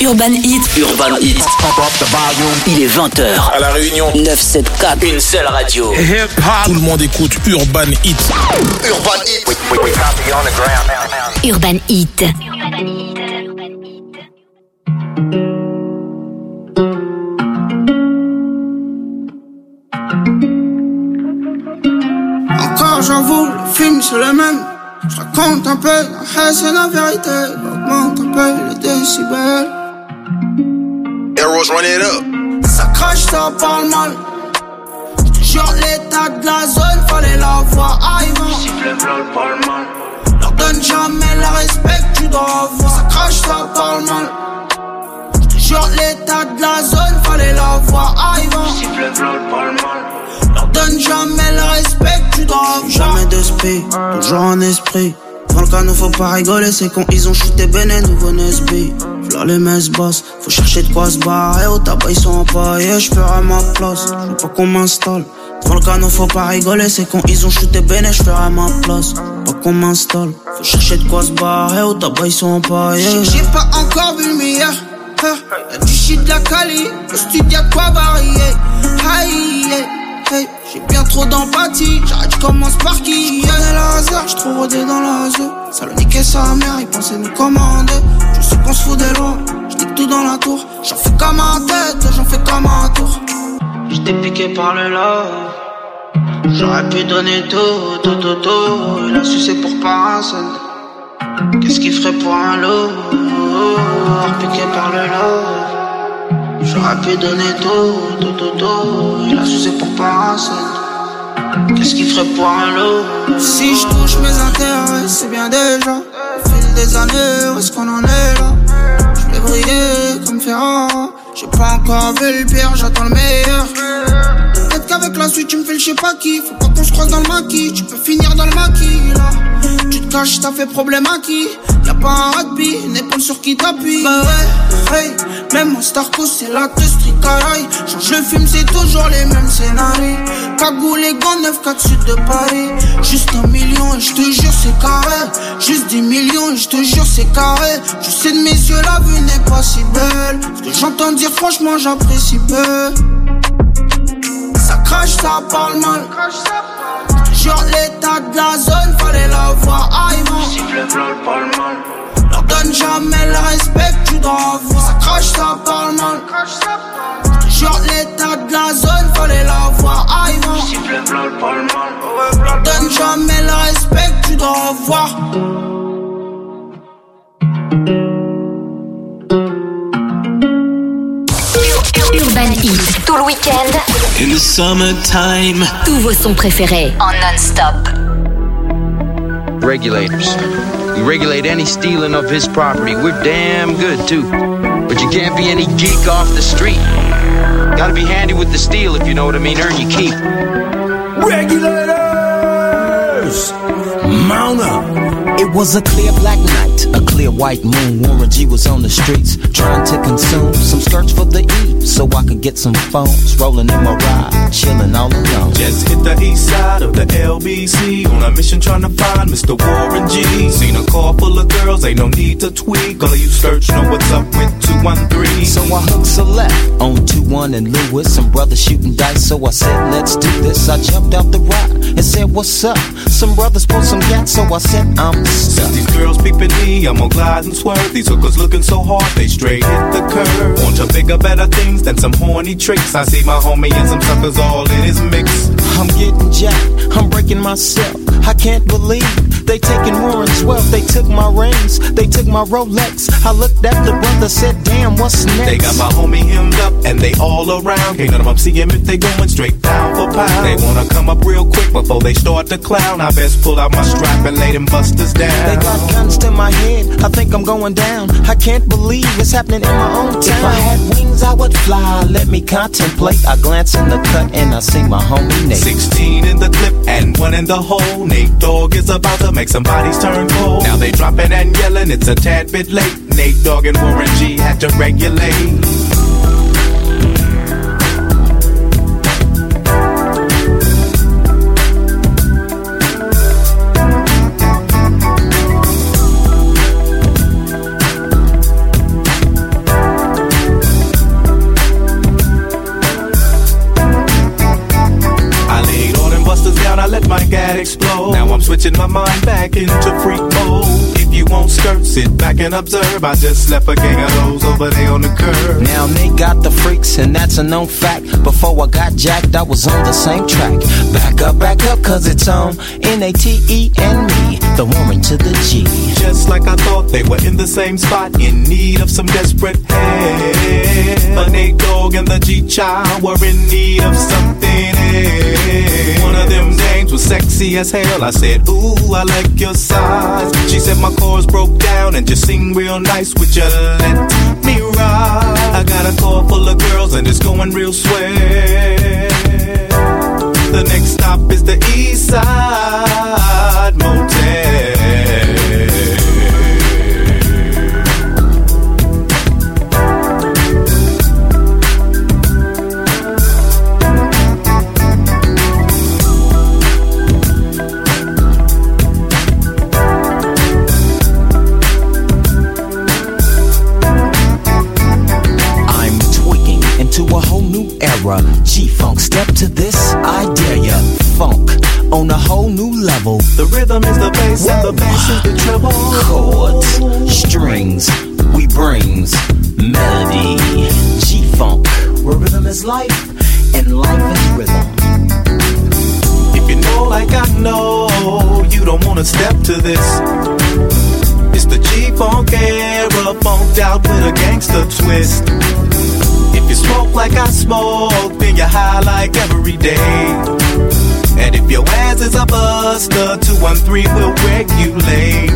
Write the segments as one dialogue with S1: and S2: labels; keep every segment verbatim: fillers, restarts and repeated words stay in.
S1: Urban Hit. Urban Hit. Il est vingt heures.
S2: À La Réunion.
S1: neuf cent soixante-quatre. Une seule radio.
S2: Tout le monde écoute Urban Hit.
S3: Urban Hit.
S1: Urban Hit.
S4: Encore j'avoue, le film c'est le même. Je raconte un peu, la haine c'est la vérité. Augmente un peu les décibels.
S3: Arrows, run it up.
S4: Ça crache, ça parle mal. J'te jure l'état de la zone, fallait la voir arrivant. Siffle bleu, parle mal. Leur donne jamais le respect que tu dois avoir. Ça crache, ça parle mal. J'te jure l'état de la zone, fallait la voir arrivant. Siffle bleu, parle mal. Leur donne jamais le respect que tu dois avoir. Jamais d'esprit, toujours en esprit. Dans le canot faut pas rigoler, c'est quand ils ont shooté Béné, nouveau Nesby. V'là les messes basses, faut chercher de quoi se barrer. Au tabac ils sont empaillés, j'ferai ma place. J'veux pas qu'on m'installe. Devant le canot faut pas rigoler, c'est quand ils ont shooté Béné, j'ferai ma place. Pas qu'on m'installe, faut chercher de quoi se barrer. Au tabac ils sont empaillés. J'ai pas encore vu le meilleur. Y'a du shit de la Cali, au studio y'a de quoi varier. Aïe, hey, j'ai bien trop d'empathie, j'arrête, j'commence par qui? J'prenais la hasard, j'suis trop rodé dans la zone. Salonique et sa mère, ils pensaient nous commander. Je sais qu'on se fout des lois, j'nique tout dans la tour. J'en fais comme un tête, j'en fais comme un tour. J'étais piqué par le love. J'aurais pu donner tout, tout, tout, tout. Il a sucé pour pas un seul. Qu'est-ce qu'il ferait pour un lot? Piqué par le love. J'aurais pu donner tout, tout, tout, tout. Il a sucé pour pas un seul. Qu'est-ce qu'il ferait pour un lot? Si je touche mes intérêts, c'est bien déjà. Au fil des années, où est-ce qu'on en est là? Je vais briller comme Ferrara. J'ai pas encore vu le pire, j'attends le meilleur. Peut-être qu'avec la suite tu me fais le je sais pas qui. Faut pas qu'on se croise dans le maquis, tu peux finir dans le maquis là. Tu te caches, ça fait problème à qui? Y'a pas un rugby, une épaule sur qui t'appuie. Bah ouais, hey, même mon Starco c'est l'actrice tricaraille. Change le film, c'est toujours les mêmes scénarios. Cagoule et gants, neuf quatre sud de Paris. Juste un million et je te jure c'est carré. Juste dix millions et je te jure c'est carré. Tu sais de mes yeux la vue n'est pas si belle. Ce que j'entends dire franchement j'apprécie peu. Ça crache, ça parle mal. Genre l'état de la zone, fallait la voir arrivant. Siffle bleu, parle mal. Leur donne jamais le respect que tu dois avoir. Ça crache, ça parle mal. Genre l'état de la zone, fallait la voir arrivant. Siffle bleu, parle mal. Leur donne jamais le respect que tu dois avoir.
S1: Urban Hit, tout le week-end.
S5: In the summertime.
S1: Tous vos sons préférés en non-stop.
S6: Regulators. We regulate any stealing of his property. We're damn good too. But you can't be any geek off the street. Gotta be handy with the steel if you know what I mean. Earn your keep.
S5: Regulators! Mount up!
S7: It was a clear black night, a clear white moon. Warren G was on the streets, trying to consume some skirts for the E, so I could get some phones. Rolling in my ride, chilling all alone.
S8: Just hit the east side of the L B C on a mission trying to find Mister Warren G. Seen a car full of girls, ain't no need to tweak. All of you search know what's up with two one three.
S7: So I hooked select on two one and Lewis. Some brothers shooting dice, so I said, let's do this. I jumped out the rock and said, what's up? Some brothers pulled some gas, so I said, I'm stuck.
S8: These girls peeping me, I'm gonna glide and swerve. These hookers looking so hard, they straight hit the curve. Want to bigger, better things than some horny tricks. I see my homie and some suckers all in his mix.
S7: I'm getting jacked, I'm breaking myself. I can't believe they taking Warren's wealth. They took my rings, they took my Rolex. I looked at the brother, said, damn, what's next?
S8: They got my homie hemmed up and they all around. Can't none of them see him if they going straight down for pound. They wanna come up real quick before they start to clown. I best pull out my strap and lay them busters down.
S7: They got guns to my head, I think I'm going down. I can't believe it's happening in my own town. If I had wings, I would fly, let me contemplate. I glance in the cut and I see my homie Nate.
S8: Sixteen in the clip and one in the hole. Nate Dogg is about to make some bodies turn cold. Now they dropping and yelling, it's a tad bit late. Nate Dogg and Warren G had to regulate. Now I'm switching my mind back into freak mode. If you won't skirt, sit back and observe. I just left a gang of those over there on the curb.
S7: Now they got the freaks and that's a known fact. Before I got jacked, I was on the same track. Back up, back up, cause it's on N A T E and me, the woman to the G.
S8: Just like I thought, they were in the same spot, in need of some desperate help. But Nate Dogg and the G-Child were in need of something else. One of them dames was sexy as hell. I said, ooh, I like your size. She said my chords broke down and just sing real nice. Would you let me ride? I got a car full of girls and it's going real swell. The next stop is the East Side Motel.
S7: To a whole new era, G-Funk, step to this, I dare ya. Funk on a whole new level.
S8: The rhythm is the bass and the bass is the treble.
S7: Chords, strings, we brings melody. G-Funk, where rhythm is life and life is rhythm.
S8: If you know like I know, you don't wanna step to this. It's the G-Funk era, funked out with a gangster twist. If you smoke like I smoke, then you're high like every day. And if your ass is a buster, two one three will regulate.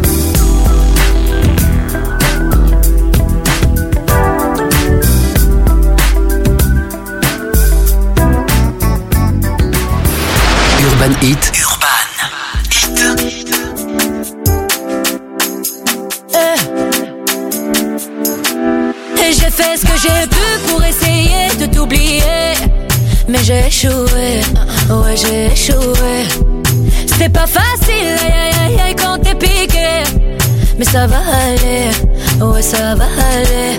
S1: Urban Hit.
S9: Urban Hit.
S10: Et j'ai fait ce que j'ai pu pour essayer de t'oublier, mais j'ai échoué, ouais j'ai échoué. C'est pas facile, aïe aïe aïe aïe quand t'es piqué, mais ça va aller, ouais ça va aller.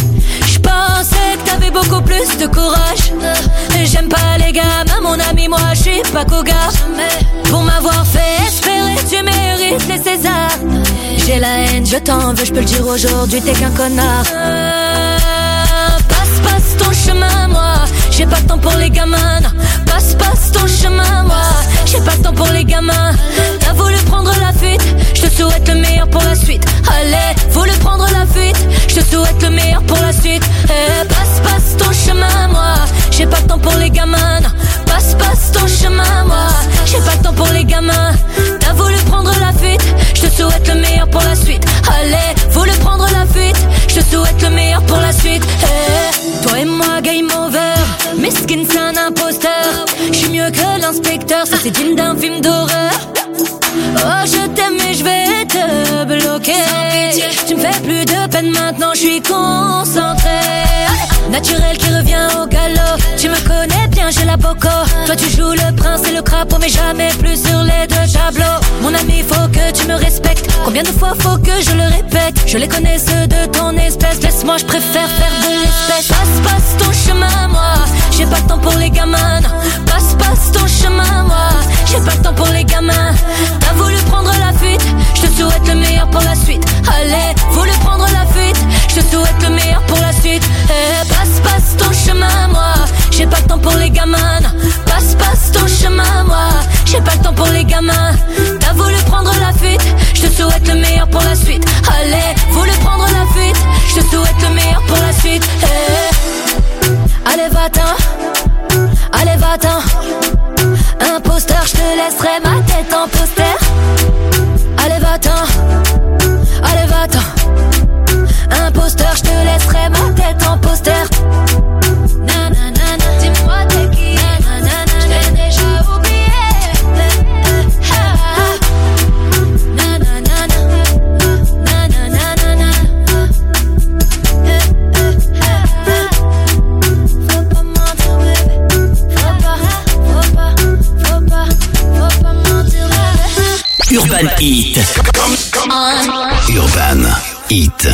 S10: J'pensais que t'avais beaucoup plus de courage. J'aime pas les gamins, mon ami, moi j'suis pas cougar. Pour m'avoir fait espérer, tu mérites les Césars. J'ai la haine, je t'en veux, j'peux le dire aujourd'hui, t'es qu'un connard. euh, Passe, passe ton chemin, moi j'ai pas le temps pour les gamins. Non. Passe, passe ton chemin, moi j'ai pas le temps pour les gamins. T'as voulu prendre la fuite, je te souhaite le meilleur pour la suite. Allez, voulu prendre la fuite, je te souhaite le meilleur pour la suite. Eh, passe, passe ton chemin, moi j'ai pas le temps pour les gamins. Non. Passe, passe ton chemin, moi j'ai pas le temps pour les gamins. T'as voulu prendre la fuite, je te souhaite le meilleur pour la suite. Allez, voulu prendre la fuite, je te souhaite le meilleur pour la suite. Eh, toi et moi, game over. Miskin, c'est un imposteur. J'suis mieux que l'inspecteur, ça c'est digne d'un film d'horreur. Oh, je t'aime mais je vais te bloquer. Tu me fais plus de peine maintenant, je suis concentré. Naturel qui revient au galop. Tu me connais bien, j'ai la boco. Toi tu joues le prince et le crapaud, mais jamais plus sur les deux tableaux. Mon ami, faut que tu me respectes. Combien de fois faut que je le répète? Je les connais ceux de ton espèce. Laisse-moi, je préfère faire de l'espèce. Passe, passe ton chemin, moi j'ai pas le temps pour les gamins. Non. Passe, passe ton chemin, moi j'ai pas le temps pour les gamins. T'as voulu prendre la fuite, je te souhaite le meilleur pour la suite. Allez, voulu prendre la fuite, je te souhaite le meilleur pour la suite. Eh, passe, passe ton chemin, moi j'ai pas le temps pour les gamins. Non. Passe, passe ton chemin, moi j'ai pas le temps pour les gamins. T'as voulu prendre la fuite, je te souhaite le meilleur pour la suite. Allez, voulu prendre la fuite, je te souhaite le meilleur pour la suite. Eh, allez va-t'en, allez va-t'en. Imposteur, je te laisserai ma tête en poster. Allez va-t'en, allez va-t'en. Imposteur, je te laisserai ma tête en poster. Nanana, dis-moi t'es qui. Nanana, je t'ai déjà oublié. Nanana, nanana. Faut pas mentir, bébé. Faut pas, faut pas, faut pas, faut pas mentir, bébé.
S1: Urban Hit. Urban Hit.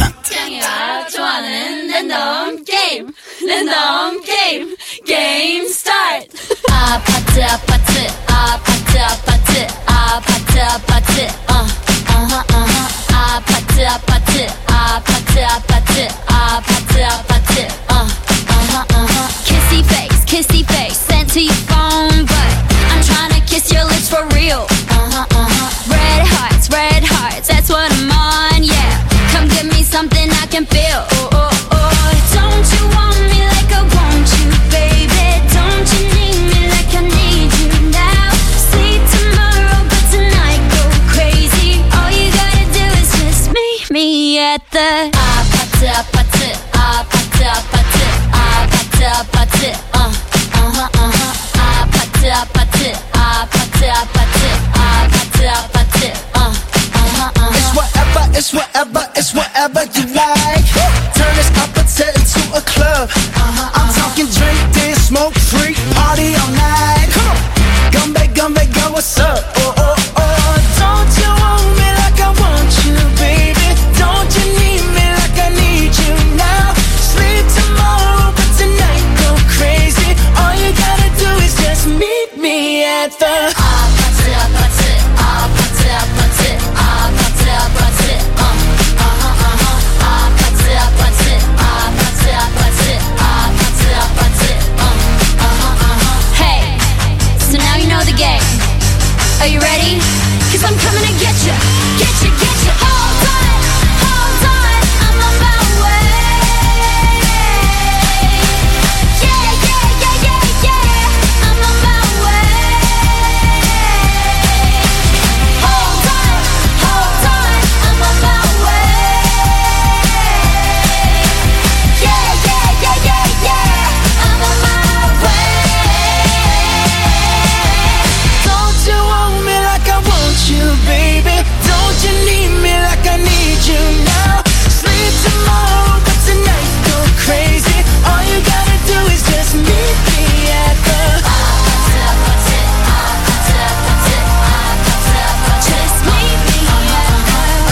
S10: Game, Lindom game, game start. Ah, party, ah, party, ah, party, ah, party, ah. ah, pâté, ah, pâté, ah, uh-huh, uh-huh, ah, pâté, ah, pâté, ah, pâté, ah, pâté, ah, pâté, ah, pâté, ah, uh-huh, uh-huh. Kissy face, kissy face, sent to your phone, but I'm trying to kiss your lips for real. Uh-huh, uh-huh. Red hearts, red hearts, that's what I'm on, yeah. Come give me something I can feel. Oh, oh, oh. Don't you want me like I want you, baby? Don't you need me like I need you now? Sleep tomorrow, but tonight go crazy. All you gotta do is just meet me at the ah, pâté, ah, pâté, ah, pâté, ah, pâté, ah, pâté, ah, pâté, uh, uh-huh, uh-huh, ah, pâté, ah, pâté, ah, pâté, ah, pâté, ah, pâté, ah, pâté, uh, uh-huh, uh-huh.
S4: It's whatever, it's whatever, it's whatever you like. Turn this appetite into a club. Uh-huh, I'm uh-huh. talking drink, dance, smoke, freak, party all night. Come on, Gumbe, Gumbe, go, what's up? Oh, oh, oh. Don't you want me like I want you, baby? Don't you need me like I need you now? Sleep tomorrow, but tonight go crazy. All you gotta do is just meet me at the ah, pâté, ah, pâté, ah, pâté, ah, pâté, ah, pâté, ah, pâté, uh, uh-huh, uh-huh, ah, pâté, ah, pâté, ah, pâté, ah, pâté, ah, pâté, ah, pâté, uh, uh-huh, uh-huh.
S10: Hey, so now you know the game. Are you ready? Cause I'm coming to get you, get you, get you. Hold on, hold on, I'm on my way. Yeah, yeah, yeah, yeah, yeah, I'm on my way. Hold on, hold on, I'm on my way. Yeah, yeah, yeah, yeah, yeah, I'm on my way.
S4: Don't you want me like I want you, baby? Don't you need me like I need you now? Sleep tomorrow, but tonight go crazy. All you gotta do is just meet me at the
S10: Just meet me at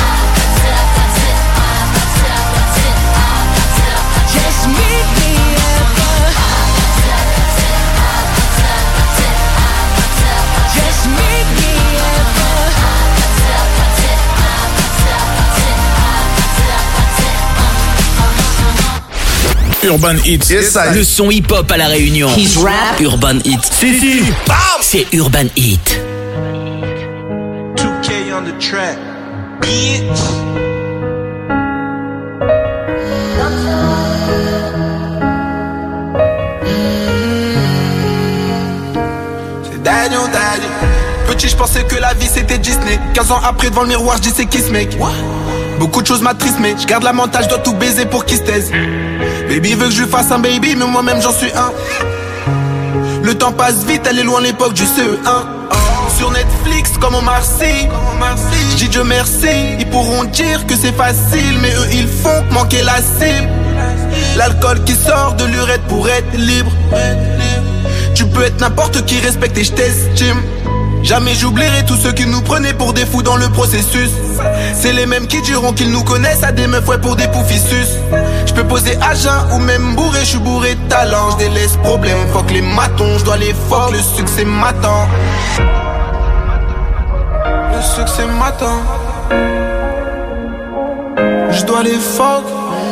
S4: Just meet me at the Just meet me at
S2: the Urban Hits.
S3: Yes, I-
S1: Le son hip-hop à la Réunion.
S9: He's rap.
S1: Urban Hits. Si, si. Bam. C'est Urban Hit.
S8: two K on the track, bitch. C'est daddy on daddy. Petit, je pensais que la vie c'était Disney. quinze ans après, devant le miroir, je dis c'est qui ce mec? Beaucoup de choses m'attristent, mais je garde la mentale, je dois tout baiser pour qu'il se taise. Baby veut que je lui fasse un baby, mais moi-même j'en suis un. Le temps passe vite, elle est loin l'époque du C E un. Sur Netflix, comme au Marcy, je dis Dieu merci. Ils pourront dire que c'est facile, mais eux ils font que manquer la cible. L'alcool qui sort de l'urètre pour être libre. Tu peux être n'importe qui, respecte et je t'estime. Jamais j'oublierai tous ceux qui nous prenaient pour des fous dans le processus. C'est les mêmes qui diront qu'ils nous connaissent à des meufs, ouais, pour des poufissus. Je peux poser à jeun ou même bourré, je suis bourré de talent. Je délaisse problème, fuck les matons, je dois les fuck, le succès m'attend. Le succès m'attend. Je dois les fuck.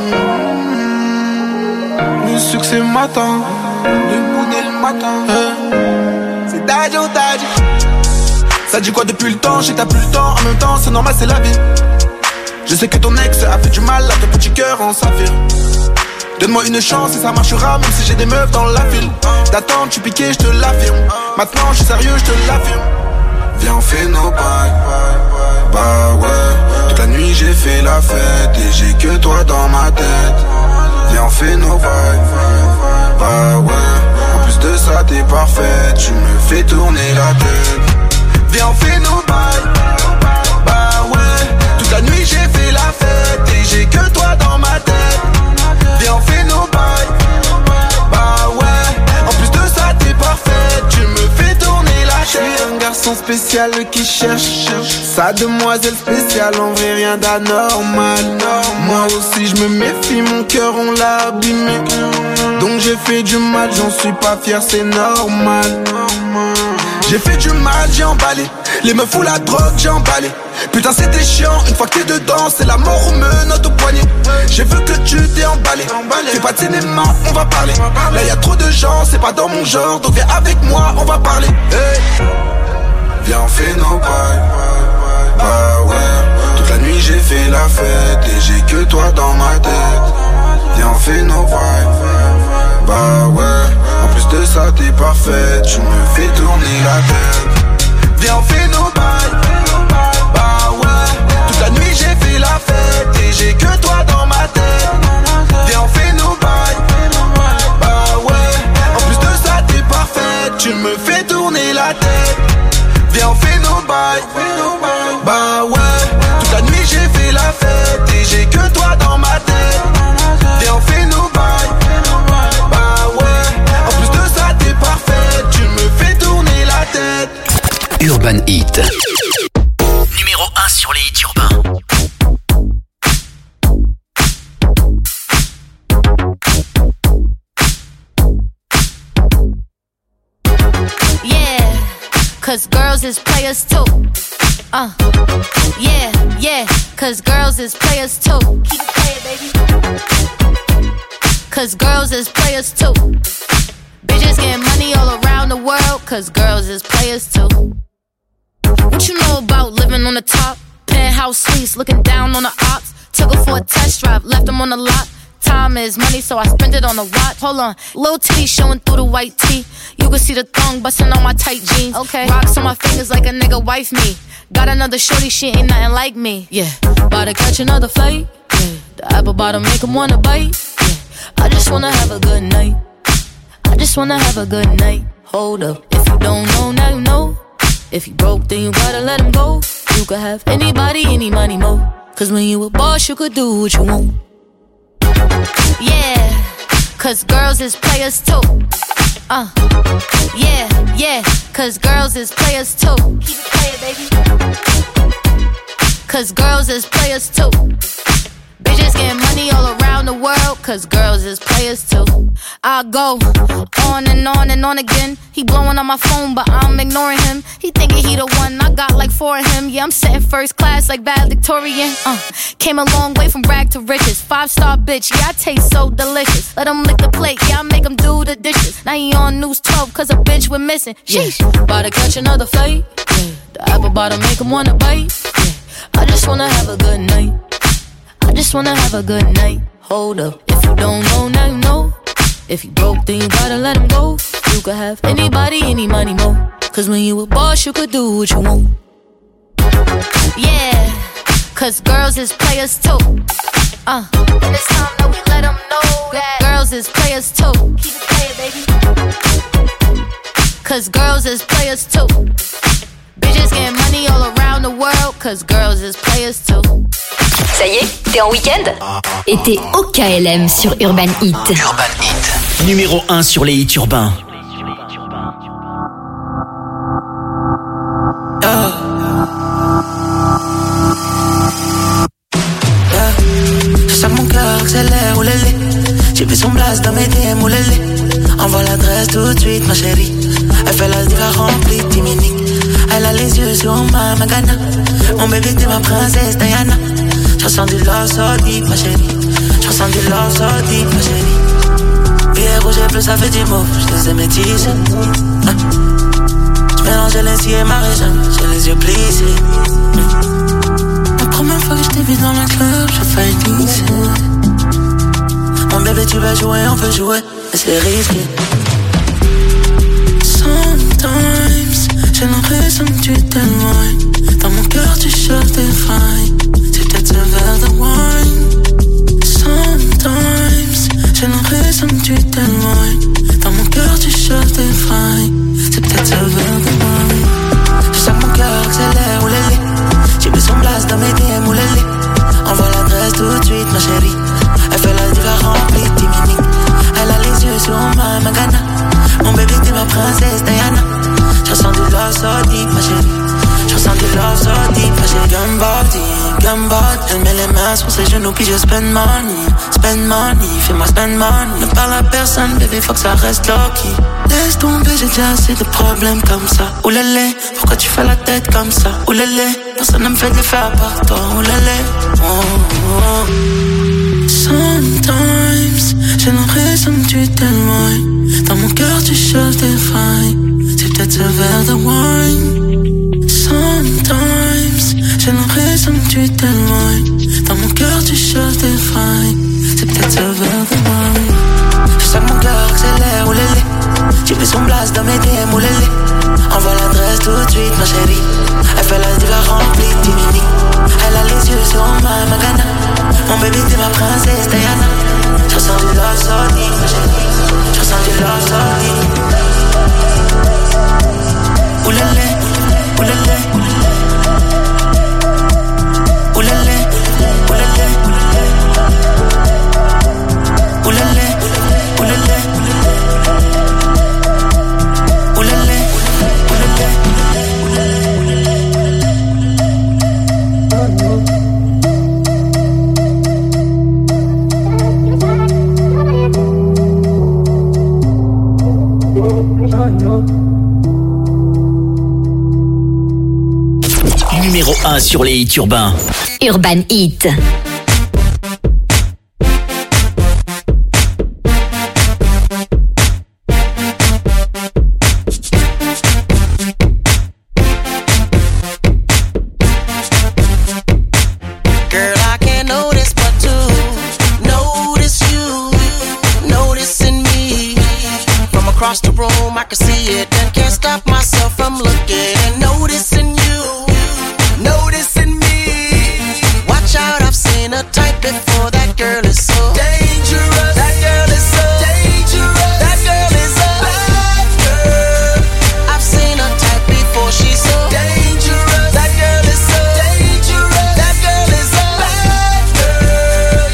S8: Le succès m'attend. Debout dès le matin. C'est daddy ou daddy. Ça dit quoi depuis le temps, j'ai t'as plus le temps. En même temps c'est normal, c'est la vie. Je sais que ton ex a fait du mal à ton petit cœur en saphir. Donne-moi une chance et ça marchera, même si j'ai des meufs dans la ville. D'attendre, tu piquais, je te l'affirme. Maintenant je suis sérieux, je te l'affirme. Viens on fait nos bails. Bah ouais. Toute la nuit j'ai fait la fête et j'ai que toi dans ma tête. Viens on fait nos bails. Bah ouais. En plus de ça t'es parfaite, tu me fais tourner la tête. Viens on fait nos bails. Bah ouais. Toute la nuit j'ai fait la fête et j'ai que toi dans ma tête. Viens on fait nos bails. Bah ouais. En plus de ça t'es parfaite, tu me fais tourner la tête. Je suis un garçon spécial qui cherche sa demoiselle spéciale, en vrai rien d'anormal. Moi aussi je me méfie, mon cœur on l'a abîmé. Donc j'ai fait du mal, j'en suis pas fier, c'est normal.
S4: J'ai fait du mal, j'ai emballé. Les meufs ou la drogue, j'ai emballé. Putain c'était chiant, une fois que t'es dedans, c'est la mort ou menottes au poignet. J'ai vu que tu t'es emballé. Fais pas de cinéma, on va parler. Là y'a trop de gens, c'est pas dans mon genre. Donc viens avec moi, on va parler. Hey. Viens on fait nos bails. Bah ouais. Toute la nuit j'ai fait la fête et j'ai que toi dans ma tête. Viens on fait nos vibes. Bah ouais. En plus de ça t'es parfaite, tu me fais tourner la tête. Viens on fait nos bails. Bah ouais. Toute la nuit j'ai fait la fête et j'ai que toi dans ma tête. Viens on fait nos bails. Bah ouais. En plus de ça t'es parfaite, tu me fais tourner la tête. Viens on fait nos bails. Bah ouais. Toute la nuit j'ai fait la fête et j'ai que toi dans ma tête. Viens on fait nos bails. Bah ouais. En plus de ça t'es parfaite, tu me fais tourner la tête.
S1: Urban Hit.
S9: Numéro un sur les hits urbains.
S10: Yeah, cause girls is players too. Uh, yeah, yeah, cause girls is players too. Keep it playing, baby. Cause girls is players too. Bitches getting money all around the world, cause girls is players too. What you know about living on the top? Penthouse suites, looking down on the ops. Took her for a test drive, left them on the lot. Time is money, so I spend it on a watch. Hold on, little titty showing through the white tee. You can see the thong busting on my tight jeans. Okay, rocks on my fingers like a nigga wife me. Got another shorty, she ain't nothing like me. Yeah, about to catch another flight. Yeah, the apple bottom make him wanna bite. Yeah, I just wanna have a good night. I just wanna have a good night. Hold up, if you don't know, now you know. If you broke, then you gotta let him go. You could have anybody, any money, mo. Cause when you a boss, you could do what you want. Yeah, cause girls is players too. Uh, yeah, yeah, cause girls is players too. Keep it playing, baby. Cause girls is players too. Bitches getting money all around the world, cause girls is players too. I go on and on and on again. He blowing on my phone, but I'm ignoring him. He thinking he the one, I got like four of him. Yeah, I'm sitting first class like valedictorian. Uh, came a long way from rag to riches. Five star bitch, yeah, I taste so delicious. Let him lick the plate, yeah, I make him do the dishes. Now he on news twelve, cause a bitch went missing. Sheesh, yeah. About to catch another flight. Yeah. The apple bottom make him wanna bite. Yeah. I just wanna have a good night. I just wanna have a good night. Hold up, if you don't know, now you know. If you broke, then you gotta let him go. You could have anybody, any money, mo. Cause when you a boss, you could do what you want. Yeah, cause girls is players too. Uh, and it's time that we let them know that girls is players too. Keep it playing, baby. Cause girls is players too. Bitches getting money all around the world, cause girls is players too.
S11: Ça y est, t'es en week-end et t'es au K L M sur Urban Hit.
S1: Urban Hit. Numéro un sur les hits urbains.
S12: Yeah. Yeah. Je sens que mon cœur accélère, oulélé. J'ai vu son blast dans mes D M, oulélé. Envoie l'adresse tout de suite, ma chérie. Elle fait la diva remplie de timinique. Elle a les yeux sur ma magana. Mon bébé t'es ma princesse Diana. J'ressens du love so deep, ma chérie. J'ressens du love so deep, ma chérie. Billet rouge et bleu, ça fait dix mots. J'les ai métissés. Hein. J'mélange l'inci et ma région. J'ai les yeux plissés. La première fois que j't'ai vu dans le club, j'ai failli glisser. Mon bébé, tu vas jouer, on peut jouer, mais c'est risqué. Sometimes, j'ai l'impression que tu t'éloignes. Dans mon cœur, tu cherches des failles. C'est peut-être ce verre de wine. Sometimes, j'ai l'impression que tu t'éloignes. Dans mon cœur, tu cherches des failles. C'est peut-être ce verre de wine. Je sens que mon cœur accélère, oulélé. J'ai vu son blast dans mes D M, oulélé. Envoie l'adresse tout de suite, ma chérie. Elle fait la diva remplie de timinique. Elle a les yeux sur ma magana. Mon bébé t'es ma princesse Diana. J'ressens du love so deep, ma chérie. J'ressens du love so deep, ma chérie. Gun body, gun body. Elle met les mains sur ses genoux puis je spend money. Spend money, fais-moi spend money. Ne parle à personne, bébé, faut que ça reste low-key. Laisse tomber, j'ai déjà assez de problèmes comme ça. Oulélé, pourquoi tu fais la tête comme ça? Oulélé, personne ne me fait de l'effet à part toi. Oulélé, oh, oh. Sometimes, j'ai l'impression que tu t'éloignes. Dans mon cœur, tu cherches des failles. C'est peut-être ce verre de wine. Sometimes, j'ai l'impression que tu t'éloignes. Dans mon cœur, tu cherches des failles. C'est peut-être ce verre de wine. Je sens que mon cœur accélère, oulélé. J'ai pris son blast dans mes D M, oulélé. Envoie l'adresse tout de suite, ma chérie. Elle fait la diva remplie de timidité. Elle a les yeux sur ma magana. Mon bébé t'es ma princesse Diana. Je ressens du love sorti, ma chérie. Je ressens du love sorti. Oulélé, oulélé. Oulélé, oulélé. Oulélé, oulélé. Oulélé,
S1: Numéro un sur les hits urbains.
S11: Urban Hit.
S4: Across the room, I can see it and can't stop myself from looking and noticing you, noticing me. Watch out, I've seen a type before. That girl is so dangerous. That girl is so dangerous. That girl is a bad girl. I've seen a type before. She's so dangerous. That girl is so dangerous. That girl is a bad girl.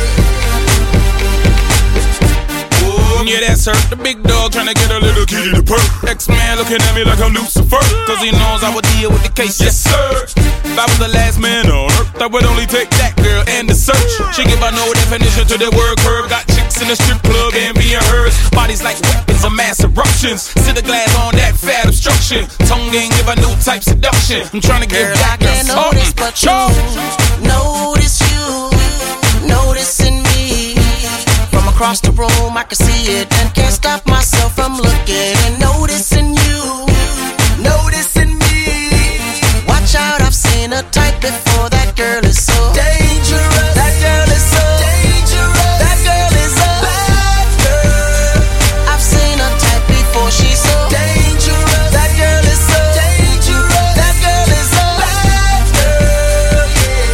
S4: Yeah.
S2: Oh, yeah, that's her. The big dog tryna get a little kitty to perk. X-Man looking at me like I'm Lucifer, cause he knows I would deal with the case, yes sir. If I was the last man on earth, I would only take that girl and the search. She give a no definition to the word curve. Got chicks in the strip club and being hers. Bodies like weapons of mass eruptions. Sit the glass on that fat obstruction. Tongue ain't give a new type seduction. I'm tryna give
S4: girl,
S2: that
S4: girl something. But you notice you, noticing me. From across the room, I can see it and can't stop myself from looking and noticing you, noticing me. Watch out, I've seen a type before. That girl is so dangerous. That girl is so dangerous. That girl is a bad girl. I've seen a type before. She's so dangerous. That girl is so dangerous. That girl is a bad girl.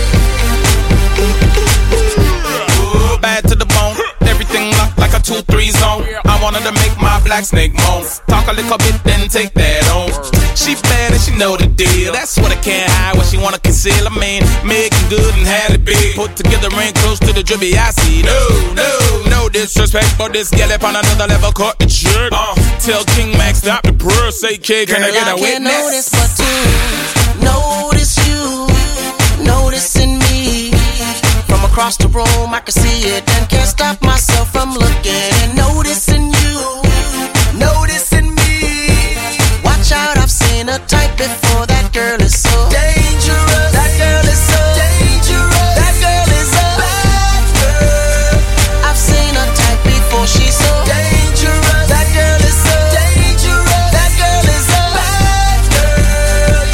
S2: oh, bad to the bone. Everything locked like a two three zone. I wanted to make my black snake moan. Talk a little bit, then take that on. She bad and she know the deal. That's what I can't hide, what she wanna conceal. I mean, making good and had it big. Put together ring close to the drippy I see. No, no, no disrespect, but this gal up on another level caught the trick. Uh, tell King Max stop the purr. Say, kid, can
S4: girl,
S2: I get a
S4: I can't
S2: witness?
S4: notice but to notice you, noticing me. From across the room, I can see it and can't stop myself from looking and noticing you, noticing me. Watch out, I've seen a type before. That girl is so dangerous. That girl is so dangerous. That girl is a bad girl. I've seen a type before. She's so dangerous. That girl is so dangerous. That girl is a bad girl.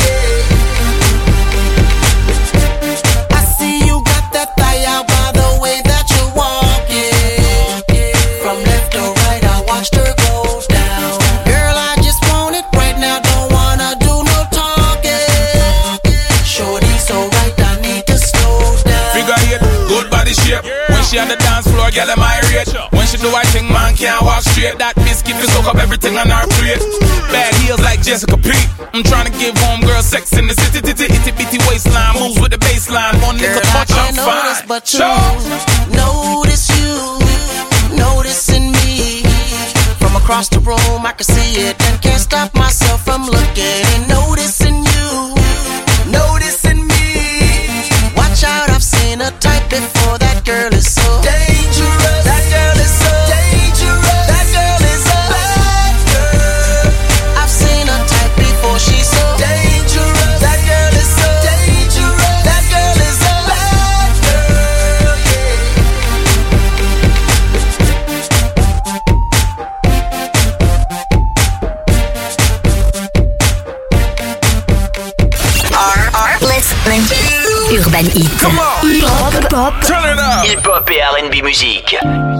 S4: Yeah. I see you got that thigh out by the way that you're walking. From left to right, I watched her go down. Girl, I just want it right now. Don't wanna do no talking. Shorty so right, I need to slow down.
S2: Figure eight, good body shape. When she on the dance floor, girl, am I rate. When she do I think man can't walk straight. That biscuit can soak up everything on her plate. Bad heels like Jessica P. I'm trying to give homegirl sex in the city, titty, itty bitty waistline. Moves with the baseline. One nigga touch, I'm fine.
S4: But you notice you, noticing me. From across the room, I can see it and can't stop myself from looking and noticing you, noticing me. Watch out, I've seen a type before. That girl is so dangerous. That girl is so dangerous. That girl is a bad girl.
S11: Urban Hit. Hip Hop,
S9: Hip Hop et R and B musique.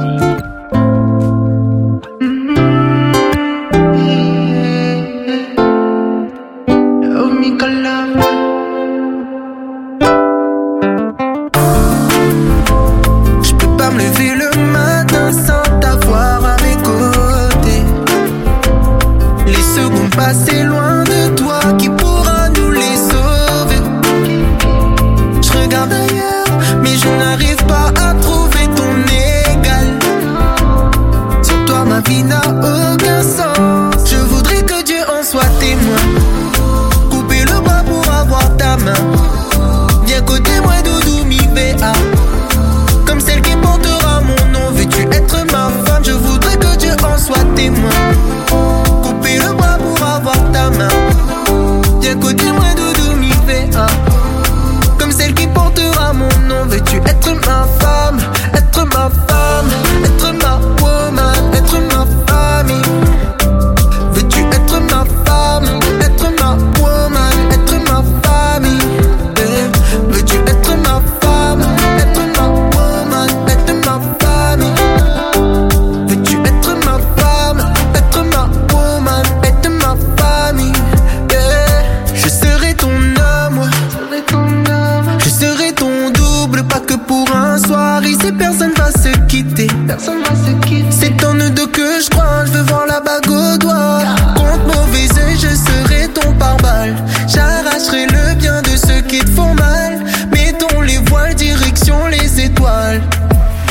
S4: Passer loin de toi, qui pourra nous les sauver? Je regarde ailleurs, mais je n'arrive pas à trouver ton égal. Sans toi, ma vie n'a aucun sens. Je voudrais que Dieu en soit témoin. Couper le bras pour avoir ta main. Viens côté moi, doudou, mi V A. Comme celle qui portera mon nom. Veux-tu être ma femme? Je voudrais que Dieu en soit témoin. Couper le bras pour avoir ta main. Viens côté moi, doudou, mi V A. Comme celle qui portera mon nom. Veux-tu être ma femme? Être ma femme. Être ma woman. Être ma famille. Veux-tu être ma femme? Être ma woman. Être ma famille. eh. Veux-tu être ma femme? Être ma woman. Être ma famille. Veux-tu être ma femme? Être ma woman. Être ma famille. eh. Je serai ton homme. Je serai ton double, pas que pour un soir. Ici personne va se quitter. Personne va se quitter. C'est en nous deux que je crois. Je veux voir la bague au doigt. Contre mauvais oeil, je serai ton pare-balles. J'arracherai le bien de ceux qui te font mal. Mettons les voiles, direction les étoiles. Oh,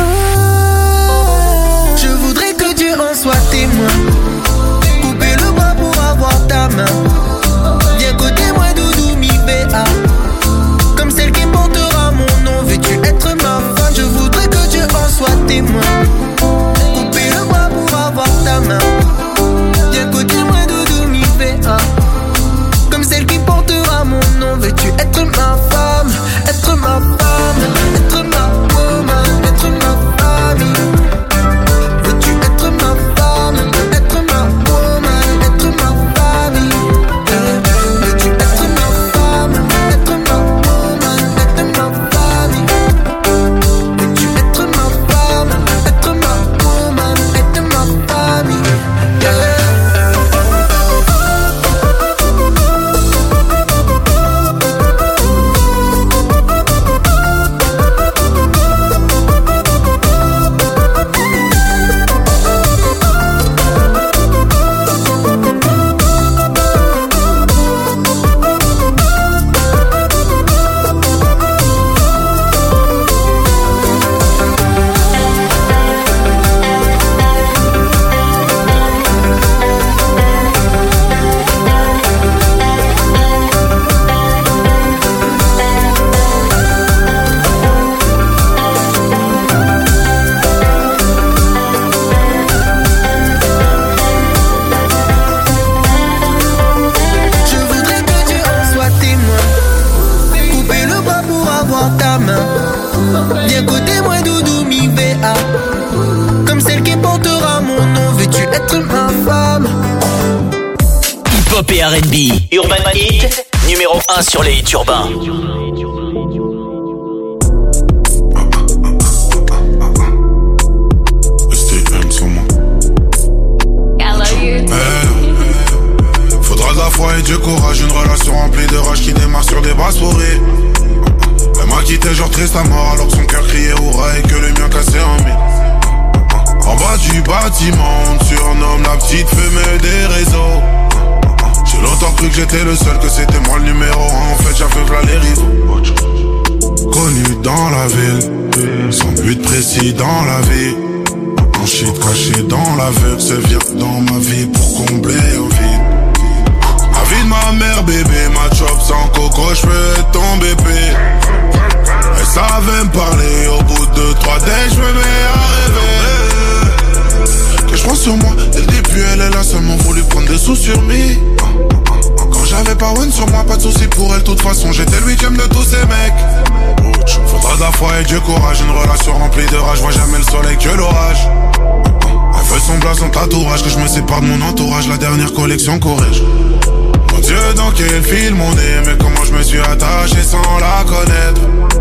S4: je voudrais que Dieu en soit témoin. Couper le bras pour avoir ta main. Viens côté moi, doudou, mi V A. Comme celle qui portera mon nom. Veux-tu être ma femme? Je voudrais que Dieu en soit témoin. Couper le bras pour avoir ta main. Viens côté moi, doudou, mi V A. Comme celle qui portera mon nom. Veux-tu être ma femme? Être ma femme. Être ma woman. Être ma famille. Veux-tu être ma femme? Être ma woman. Être ma famille. eh. Veux-tu être ma femme? Être ma woman. Être ma famille. Veux-tu être ma femme? Être ma woman. Être ma famille. eh. Je voudrais que Dieu en soit témoin. Couper le bras pour avoir ta main. Viens côté moi, doudou, mi V A. Comme celle qui portera mon nom. Veux-tu être ma femme?
S9: Hip Hop et R and B. Urban Hit, numéro un sur les hits urbains.
S13: S T M sur moi. Eh, faudra de la foi et du courage. Une relation remplie de rage qui démarre sur des bases pourries. Elle m'a quitté genre triste à mort alors que son cœur criait hurrah et que le mien cassait en mille. En bas du bâtiment, on te surnomme la petite fumée des réseaux. J'ai longtemps cru que j'étais le seul, que c'était moi le numéro un. En fait j'avais v'là les rivaux. Connu dans la ville, sans but précis dans la vie. Un shit caché dans la veuve, c'est vient dans ma vie pour combler un vide. La vie de ma mère bébé, ma chop sans coco, j'peux être ton bébé. Elle savait me parler, au bout de trois days j'me mets à rêver. Que j'pense sur moi, dès le début elle est là, seulement voulu prendre des sous sur me. Quand j'avais pas one sur moi, pas de soucis pour elle, de toute façon j'étais le huitième de tous ces mecs. Faudra de la foi et du courage, une relation remplie de rage, vois jamais le soleil que l'orage. Elle veut son blason tatouage, que je me sépare de mon entourage, la dernière collection corrige. Mon Dieu, dans quel film on est, mais comment je me suis attaché sans la connaître.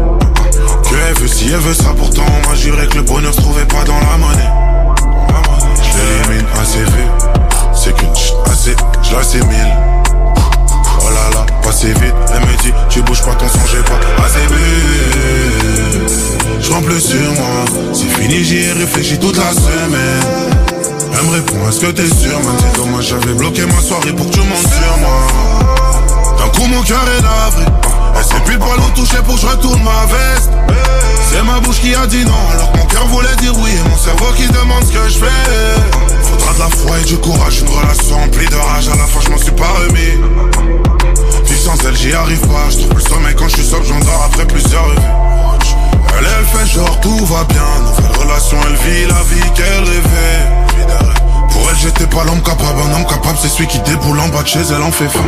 S13: plus sur moi. C'est fini, j'y ai réfléchi toute la semaine. Elle me répond, est-ce que t'es sûr, man? C'est dommage, j'avais bloqué ma soirée pour que tu montes sur moi. D'un coup mon cœur est navré. Elle sait plus le poil où toucher pour que je retourne ma veste. C'est ma bouche qui a dit non, alors que mon cœur voulait dire oui. Et mon cerveau qui demande ce que je fais. Faudra de la foi et du courage, une relation emplie de rage. À la fin je m'en suis pas remis. Puis sans elle j'y arrive pas. Je trouve le sommeil quand je suis sobre, j'endors après plusieurs revues. Elle, elle fait genre tout va bien. Nouvelle relation, elle vit la vie qu'elle rêvait. Pour elle j'étais pas l'homme capable. Un homme capable c'est celui qui déboule en bas de chez elle en fait faim.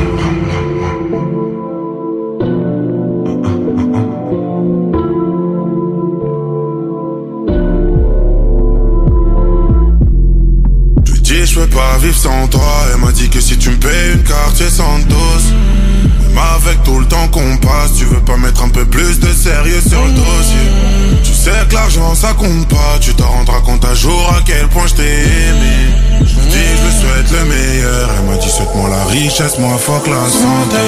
S13: Je peux pas vivre sans toi. Elle m'a dit que si tu me payes une carte c'est Santos. Même avec tout le temps qu'on passe, tu veux pas mettre un peu plus de sérieux sur le dossier. Tu sais que l'argent ça compte pas. Tu t'en rendras compte un jour à quel point je t'ai aimé. Je me dis je lui souhaite le meilleur. Elle m'a dit souhaite-moi la richesse, moi fuck la santé.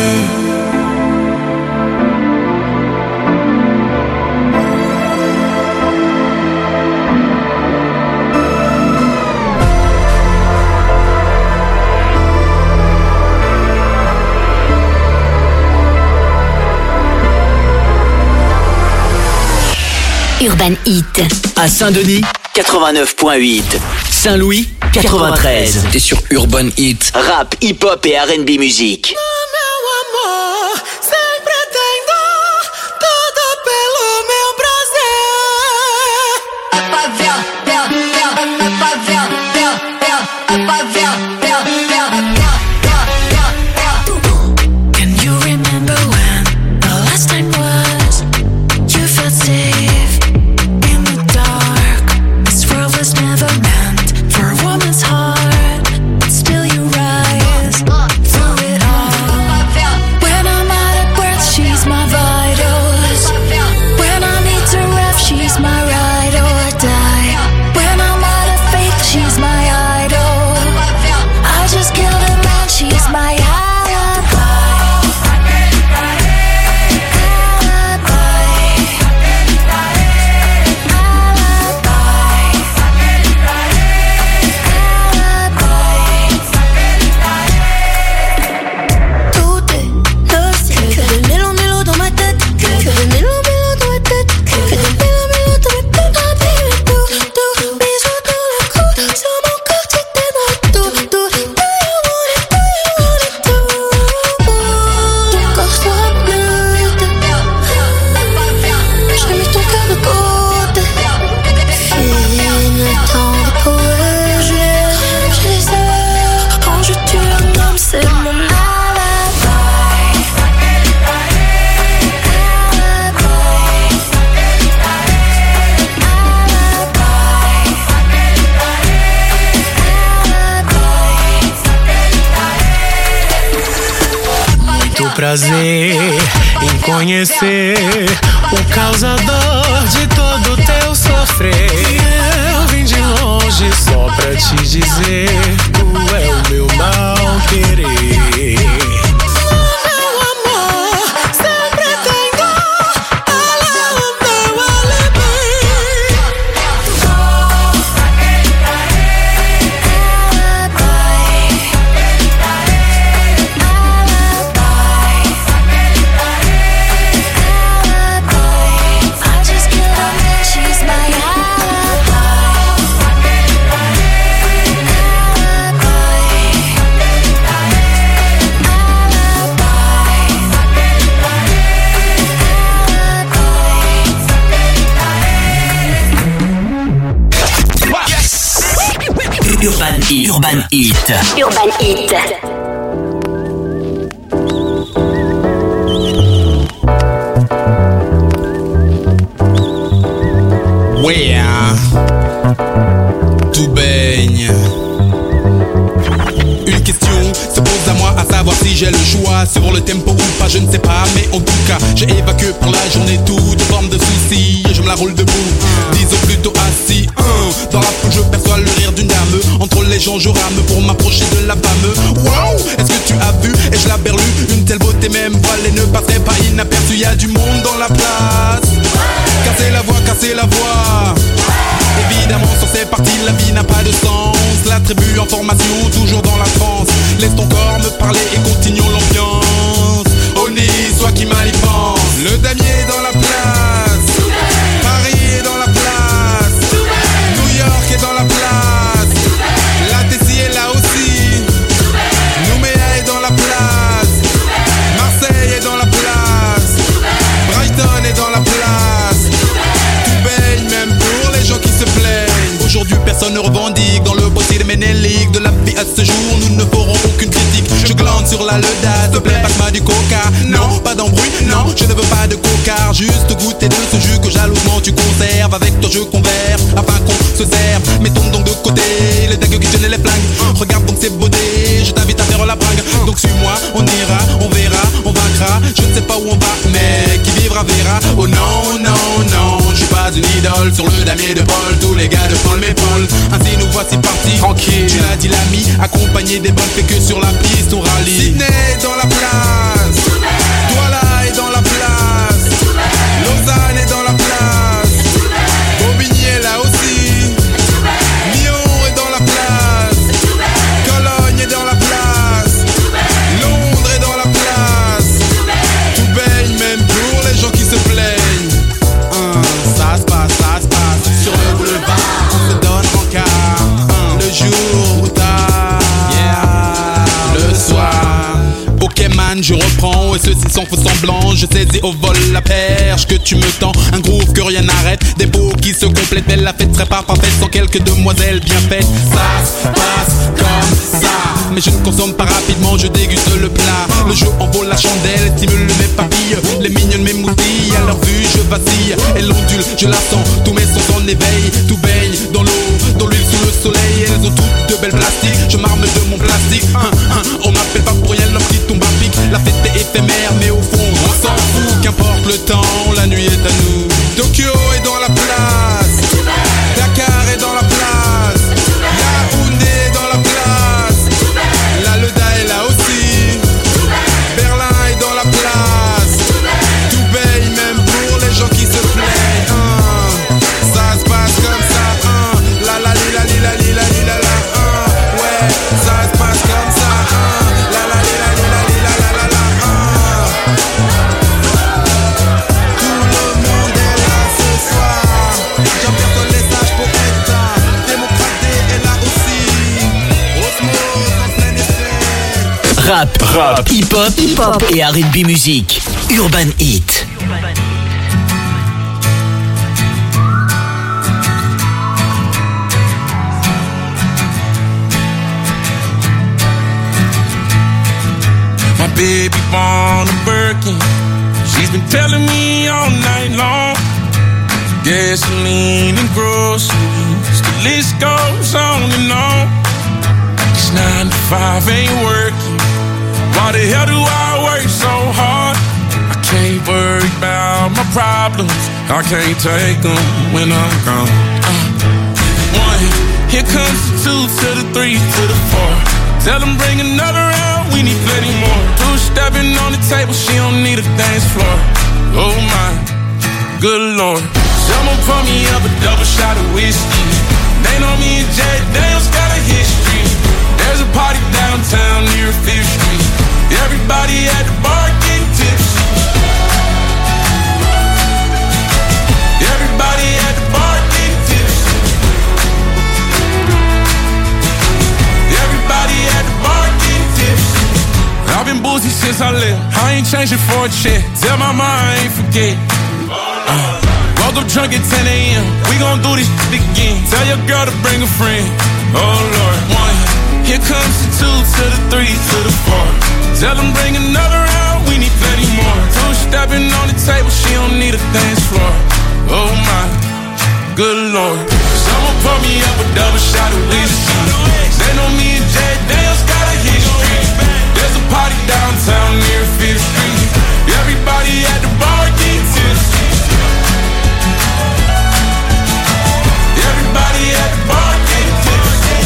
S11: Urban Hit.
S9: À Saint-Denis, quatre-vingt-neuf point huit. Saint-Louis, quatre-vingt-treize.
S1: T'es sur Urban Hit.
S9: Rap, hip-hop et R and B musique.
S14: Prazer em conhecer o causador de todo teu sofrer. Eu vim de longe só pra te dizer, tu é o meu mal querer.
S9: Urban Hit. Urban Hit.
S11: Urban Hit.
S2: Ouais, tout baigne. Une question se pose à moi, à savoir si j'ai le choix sur le tempo ou pas, je ne sais pas, mais en tout cas j'ai évacué pour la journée toute forme de soucis et je me la roule debout, disons plutôt assis. Dans la foule je perçois le rire d'une dame, entre les gens je rame pour m'approcher de la femme. Wow, est-ce que tu as vu, et je la berlue, une telle beauté même voilée ne passerait pas inaperçue, y a du monde dans la place. Casser la voix, casser porter la voix. Évidemment sur ces parties la vie n'a pas de sens. La tribu en formation, toujours dans la transe. Laisse ton corps me parler et continuons l'ambiance. Oni, soit qui mal y pense. Le damier est dans la place. Paris est dans la place. New York est dans la place. La Tessie est là aussi. Nouméa est dans la place. Marseille est dans la place. Brighton est dans la place. Tout baigne même pour les gens qui se plaignent. Aujourd'hui personne ne revendique dans le bossy des Ménéliques. De la vie à ce jour nous ne ferons aucune critique. Je glande sur la Leda, s'il te plaît passe-moi du coca. Non, pas d'embrouille, non, je ne veux pas de coca. Juste goûter de ce jus que jalousement tu conserves. Avec toi je converse, afin qu'on se serve. Mettons donc de côté les dagues qui gênent les flingues. Regarde donc ces beautés, je t'invite à faire la bringue. Donc suis-moi, on ira, on verra, on vaincra. Je ne sais pas où on va, mais qui vivra verra. Oh non, non, non, je suis pas une idole. Sur le damier de Paul, tous les gars de Paul m'épaulent. Ainsi nous voici partis, tranquille. Tu l'as dit l'ami, accompagné des bonnes fait que sur la piste on rallye. Sydney est dans la place, Douala est dans la place, Lausanne est dans la place, Bobigny est là aussi, Lyon est dans la place, Cologne est dans la place, Londres est dans la place. Tout baigne même pour les gens qui se plaignent. Hein, ça se passe, ça se passe sur le boulevard, on se donne rencard. Hein, le jour ou tard, yeah, le soir. Ok man, je reprends et ceci sans faux semblant. Je saisis au vol la perche que tu me tends. Un groove que rien n'arrête, des beaux qui se complètent. Belle la fête serait pas parfaite sans quelques demoiselles bien faites. Ça se passe comme ça, mais je ne consomme pas rapidement, je déguste le plat. Le jeu envole la chandelle, stimule mes papilles. Les mignonnes m'émoustillent, à leur vue je vacille. Elles ondulent, je la sens, tous mes sens en éveil. Tout baigne dans l'eau, dans l'huile sous le soleil. Elles ont toutes de belles plastiques, je m'arme de mon plastique. hein, hein. On m'appelle pas pour rien l'homme qui tombe à pic. La fête est éphémère mais au fond on s'en fout. Qu'importe le temps, la nuit est à nous. Tokyo est dans la place, Dakar est dans la place, Yaoundé est dans la place, la Leda est là aussi, Berlin est dans la place. Tout baigne même pour les gens qui se plaignent. hein. Ça se passe comme ça, hein. La la li la li la li la li la la, hein. Ouais, ça se passe comme ça, hein. La la li la li la li la la la la, hein. Tout le monde est là ce soir. J'emporte les sages pour être démocraté est là aussi. Osmose en plein effet.
S9: Rap, rap, hip-hop, hip-hop et R and B musique. Urban Hit.
S15: My baby born a Birkin. She's been telling me all night long. Gasoline and groceries, the list goes on and on. This nine to five ain't working. Why the hell do I work so hard? I can't worry about my problems. I can't take them when I'm gone. Uh, one, here comes the two to the three to the four. Tell them bring another round, we need plenty more. Two stepping on the table, she don't need a dance floor. Oh my, good lord. Someone pour me up a double shot of whiskey. They know me and Jack Daniels got a history. There's a party downtown near Fifth Street. Everybody at the bar getting tipsy. Everybody at the bar getting tipsy. Everybody at the bar getting tipsy. I've been boozy since I left. I ain't changing for a check. Tell my mom I ain't forget. Uh, woke up drunk at ten a.m. We gon' do this shit again. Tell your girl to bring a friend. Oh Lord. One, here comes the two to the three to the four. Tell them bring another round, we need plenty more. Two stepping on the table, she don't need a dance floor. Oh my, good lord. Someone pour me up a double shot of whiskey. They know me and Jack Daniels got a history. There's a party downtown near Fifth Street. Everybody at the bar getting tipsy. Everybody at the bar getting tipsy.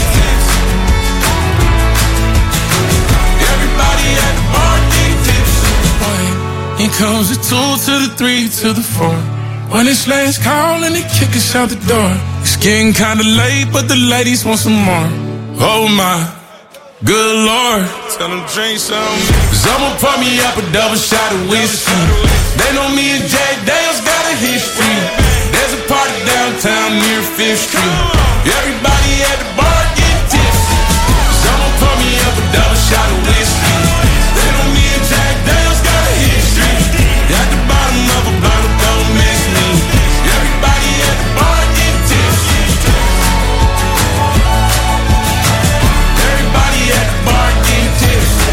S15: Everybody at the bar getting tipsy. Here comes the two to the three to the four. When it's last call and they kick us out the door. It's getting kinda late, but the ladies want some more. Oh my, good lord. Tell them drink some. Cause I'ma pour me up a double shot of whiskey. They know me and Jack Daniels got a history. There's a party downtown near Fifth Street. Everybody at the bar get tipsy. Cause I'ma pour me up a double shot of whiskey. They know me and Jack Daniels got a history. At the bottom of a bottle, don't miss me. Everybody at the bar get tipsy. Everybody at the bar get tipsy.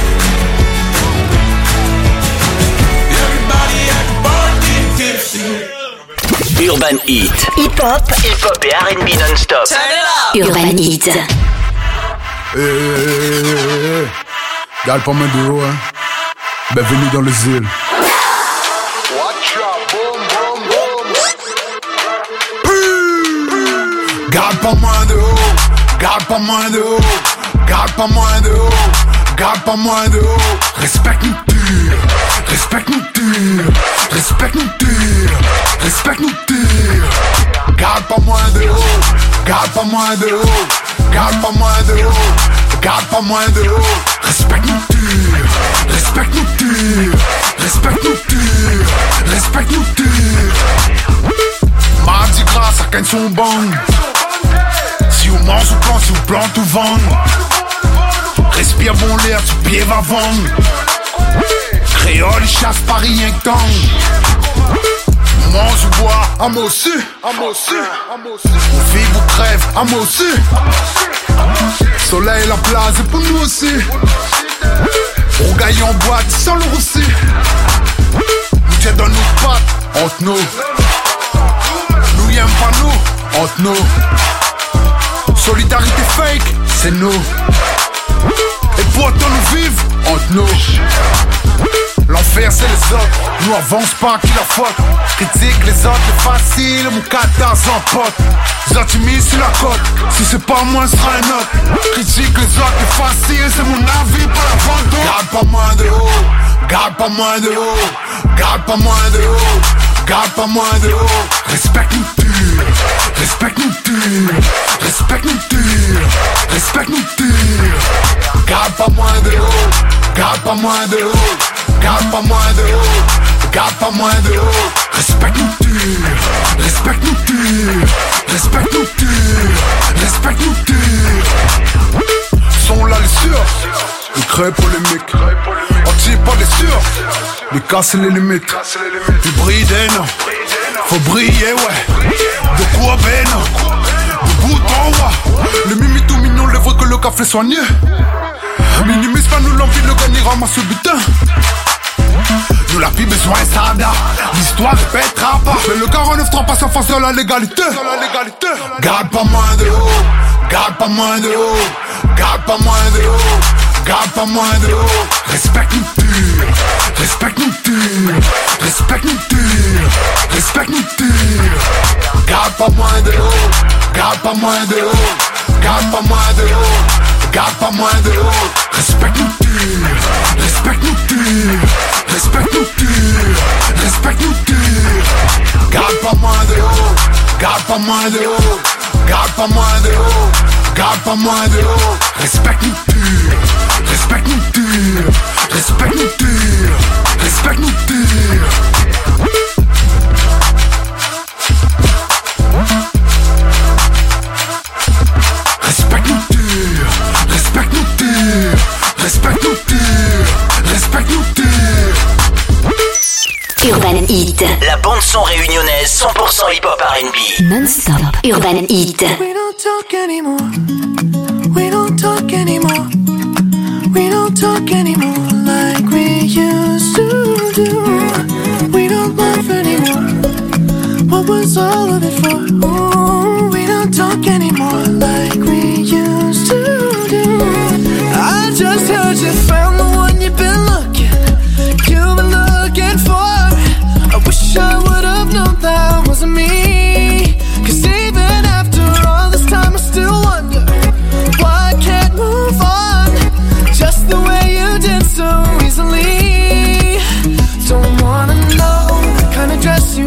S15: Everybody at the bar get tipsy.
S9: Urban Heat. Hip-hop. Hip-hop et R and B non-stop.
S11: Urban Heat.
S16: Eh, eh, eh, eh, eh. Garde pas main de haut, hein. Bienvenue dans les îles. Garde pas moins de haut, garde pas moins de haut, garde pas moins de haut, garde pas moins de haut. Respecte nous tire, respecte nous tire, respecte nous tire, respecte nous tire. Garde pas moins de haut, garde pas moins de haut, garde pas moins de haut, garde pas moins de haut. Respecte nous tire, respecte nous tire, respecte nous tire, respecte nous tire. Mardi gras, ça gagne son bang. Si on mange ou plante, si on plante ou vend. Respire bon l'air, tu pied va vendre. Créole, chasse pas rien que tant. Mange ou bois, à moi aussi. On vive ou crève, à moi aussi. Soleil, la place, et pour nous aussi. On gagne en boîte, sans le roussi. Nous tiens dans nos pattes, entre nous. Nous y aime pas nous, entre nous. Solidarité fake, c'est nous. Et pourtant nous vivons entre nous. L'enfer c'est les autres, nous avance pas qui la faute. Critique les autres, c'est facile, mon quatorze en pote. Les autres mis sur la côte, si c'est pas moi ce sera un autre. Critique les autres, c'est facile, c'est mon avis, pas la vente. Garde pas moins de haut, garde pas moins de haut, garde pas moins de haut, garde pas moins de haut. Respecte nous tire, respecte nous tire, respecte nous tire, respecte nous tire. Garde pas moins de haut, garde pas moins de haut, garde pas moins de haut, garde pas moins de haut. Respecte nous tire, respecte nous tire, respecte nous tire, respecte nous tire. Sont là les sûrs, ils créent polémique. On tire pas les sûrs, ils cassent les limites. Ils brillent non, faut briller ouais. De quoi ben de bout en haut. Le mimi tout mignon, le vrai que le café soigné. Minimise pas nous l'envie de le gagner, ramasse le butin. Nous la vie besoin ça da. L'histoire répétera pas. Mais le quarante-neuf trente passe en face de la légalité. Garde pas moins de haut, garde pas moins de haut, garde pas moins de haut, garde pas moins de haut. Respecte nous tire, respecte nous tire, respecte nous tire, respecte nous tire. Garde pas moins de haut, garde pas moins de haut, garde pas moins de haut, garde pas moins de haut. Respecte nous tire, respecte nous tire, respecte nous tire, respecte nous tire. Garde pas moins de haut, garde pas moins de haut, garde pas moins de haut, garde pas moins de haut. Respecte nous tire, respecte nous tire, respecte nous tire, respecte nous tire. Respecte nous tire, respecte nous tire, respecte nous tire, respecte nous tire.
S11: Urban Heat.
S9: La bande son réunionnaise cent pour cent hip-hop R and B.
S11: Non-stop. Urban Heat.
S12: We don't talk anymore. We don't talk anymore. We don't talk anymore like we used to do. We don't laugh anymore. What was all of it for? Ooh, we don't talk anymore like we used to do. I just heard you found the one you've been looking, you've been looking for. I wish I would have known that wasn't me. Cause even after all this time I still wonder why I can't move on just the way you did so easily. Don't wanna know the kind of dress you wear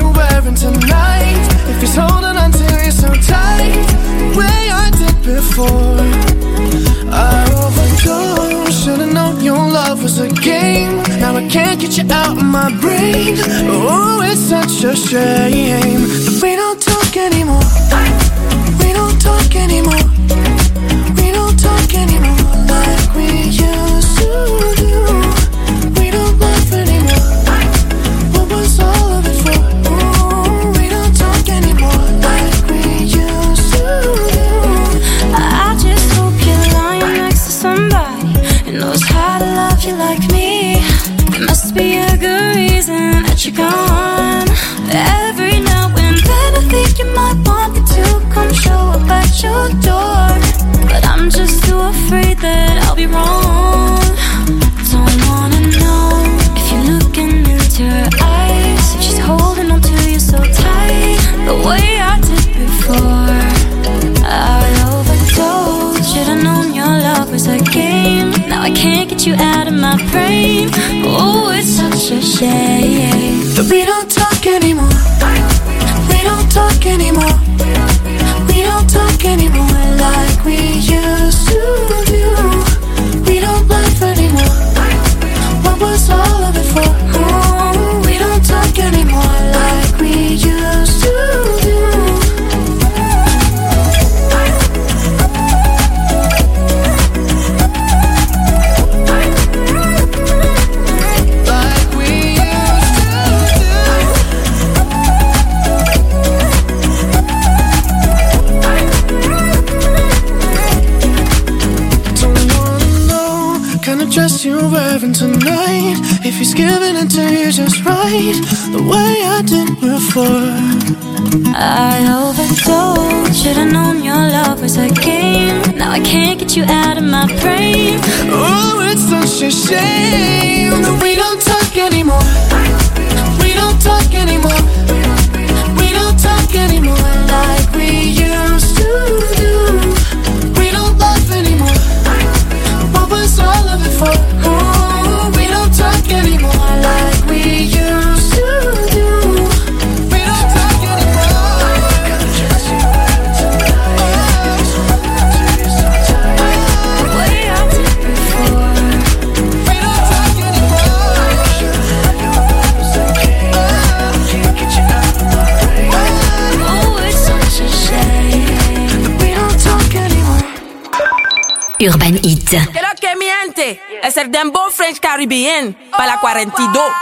S17: wearing tonight. If he's holding on to you so tight, the way I did before, I overdosed. Should've known your love was a game. Now I can't get you out of my brain. Oh, it's such a shame that we don't talk anymore. We don't talk anymore. We don't talk anymore like we used to do. We don't laugh anymore. What was all of it for? Ooh, we don't talk anymore like we used to do.
S10: I just hope you're lying next to somebody who knows how to love you like me. There must be a good reason that you're gone. Every now and then I think you might want me to come show up at your door, but I'm just too afraid that I'll be wrong. Don't wanna know if you're looking into her eyes, if she's holding on to you so tight, the way I did before. I overdosed. Should've known your love was a game. Now I can't get you out of my brain. Oh, it's such a shame
S17: that we don't talk anymore. We don't talk anymore. We don't talk anymore like we used to do. We don't laugh anymore. What was all of it for? Oh, we don't talk anymore like we used to do. Dress you're wearing tonight, if he's giving it to you just right, the way I did before.
S10: I overdosed. Should've known your love was a game. Now I can't get you out of my brain.
S17: Oh, it's such a shame that we don't talk anymore. We don't talk anymore. We don't talk anymore like we used to do. We don't laugh anymore. What was all of it for? Oh, we don't talk anymore like we used to do. We don't talk anymore. The way I did before. We don't talk anymore. Can't get you out of my brain. Oh, it's such a shame that we don't talk anymore.
S18: Urban Hit.
S19: Que lo que miente es el dembow French Caribbean para la cuarenta y dos.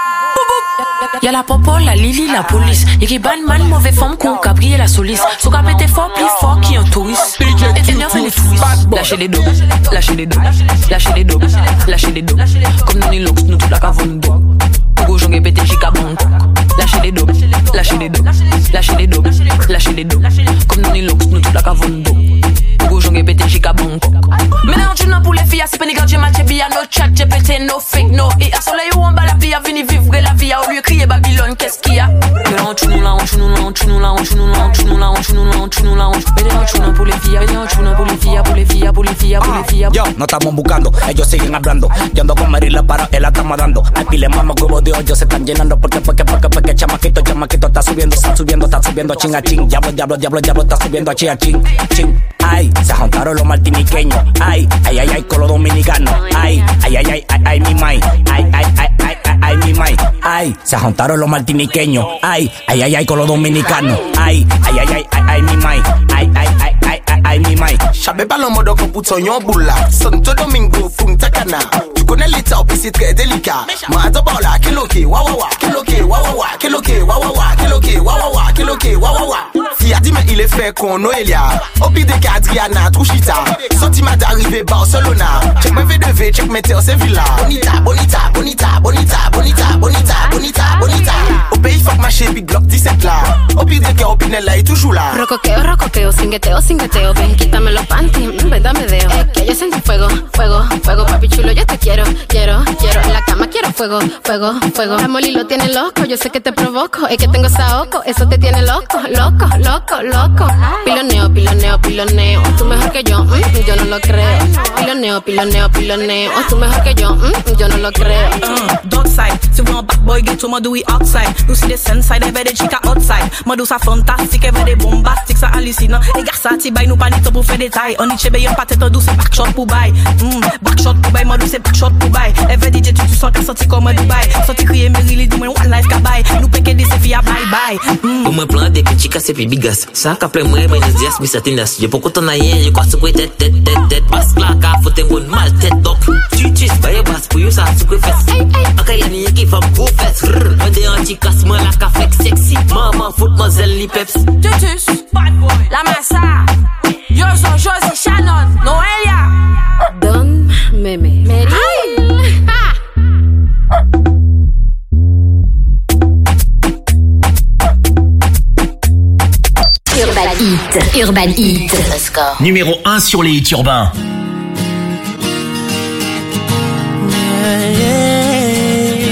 S20: Y'a la popo, la Lily, la police. Y'a qui ban mal, mauvaise forme, qu'on cabrier la solice. Son cap était fort, plus fort qui un touriste. Et venir venir touriste. Lâchez les dos, lâchez les dos, lâchez les dos, lâchez les dos. Comme nous, nous, nous, tout la cavone dos. Pour jonge pété, j'y cabon. Lâchez les dos, lâchez les dos, lâchez les dos, lâchez les dos. Comme nous, nous, nous, tout la cavone dos. Pour jonge pété, j'y cabon.
S19: Maintenant, tu n'as pour les filles, c'est pas négligé, match, bien, no chat, G P T, no fake, no. Et à soleil, on bat la vie, à venir vivre la vie, au lieu de crier Babylone, qu'est-ce qu'il y a?
S20: Mais là, on tue nous là, on tue nous là, on tue nous là, on tue nous là, on tue nous là, on tue nous là, on tue nous là, on tue nous là, on tue nous là, pour les filles, on tue nous là, pour les filles, pour les filles, pour les filles, pour les filles.
S21: Yo, no estamos buscando, ellos siguen hablando. Yo ando con Marila para él la estamos dando. Hay pile mama, huevos de hoyo se están llenando. Porque, porque, porque, porque, chamaquito, chamaquito está subiendo, está subiendo, está subiendo, ching a ching. Diablo, diablo, diablo, diablo, está subiendo a ching a ching, ching. Ay, se juntaron los martiniqueños. Ay, ay, ay, ay, con los dominicanos. Ay, ay, ay, ay, ay, ay, mi mai. Ay, ay, ay, ay, ay, ay, mi mai. Ay, se juntaron los martiniqueños. Ay, ay, ay, ay, con los dominicanos. Ay, ay, ay, ay, ay, ay, mi mai. Ay, ay, ay, ay, ay, ay, mi mai.
S22: J'avais pas l'homme qu'on pousse en boula. Santo Domingo, Punta Cana. Tu connais l'état, puis c'est très délicat. Moi, d'abord là, kiloké, wa wa wa, kiloké, wa wa wa, kiloké, wa wa wa, kiloké, wa wa wa, kiloké, wa wa wa. Fille a dit, mais il est fait qu'on Noelia. Au pire des cas, Adriana, Truchita. Sentiment d'arriver Barcelona. Check mes V deux V, check mes terres, c'est Villa. Bonita, bonita, bonita, bonita, bonita, bonita, bonita, bonita. Au pays, fuck ma chérie, Big Glock dix-sept là. Au pire des cas, Opinel est toujours là.
S23: Rocoqueo, rocoqueo, singueteo, singueteo. Ven, quítame los panties, mm, ven, dame deo. Es que yo sentí fuego, fuego, fuego. Papi chulo, yo te quiero, quiero, quiero. En la cama quiero fuego, fuego, fuego. La Molly lo tiene loco, yo sé que te provoco. Es que tengo saoco, eso te tiene loco, loco, loco, loco. Piloneo, piloneo, piloneo. Tú mejor que yo, mm, yo no lo creo. Piloneo, piloneo, piloneo. Tú mejor que yo, mm, yo no lo creo.
S19: Uh, dark side, si we want bad boy, get to my do it outside. You see the sun side, I bet the chica outside.
S20: Moi d'où ça fantastique, elle veut des bombastiques, ça hallucinant. Les gars, ça t'y nous pas ni temps pour faire des tailles. On y chebe yon pas tête en douce, c'est backshot pour bail. Mm, backshot pour bail, moi d'où c'est backshot pour bail. Elle veut D J, tu tu sens qu'elle sorti comme un Dubaï. Sorti crier, Mary Lee, dis-moi one life kabaï. Nous péquer des filles à bye bye. Mm.
S5: Pour moi, plan des petits casse et puis bigas. Ça, qu'après moi, ben, je dis, mais ça t'indas. Je peux qu'on t'en aille, je crois que c'est tête, tête, tête, tête. Parce que là, car faut t'en bonne mal tête, donc. Tu tu bah, y'a basse pour you, ça, tu peux faire. Ok, y'a ni qui fait pour faire. Moi, des anti-casse, moi, la café sexy. Maman, foot, mademoiselle, li peps.
S19: Tutus, bad boy, la massa. Yo son Josie Shannon, Noelia.
S23: Don Meme. Mary.
S18: Urban Hit. Urban Hit. Let's go.
S9: Numéro un sur les hits urbains.
S17: Yeah, yeah.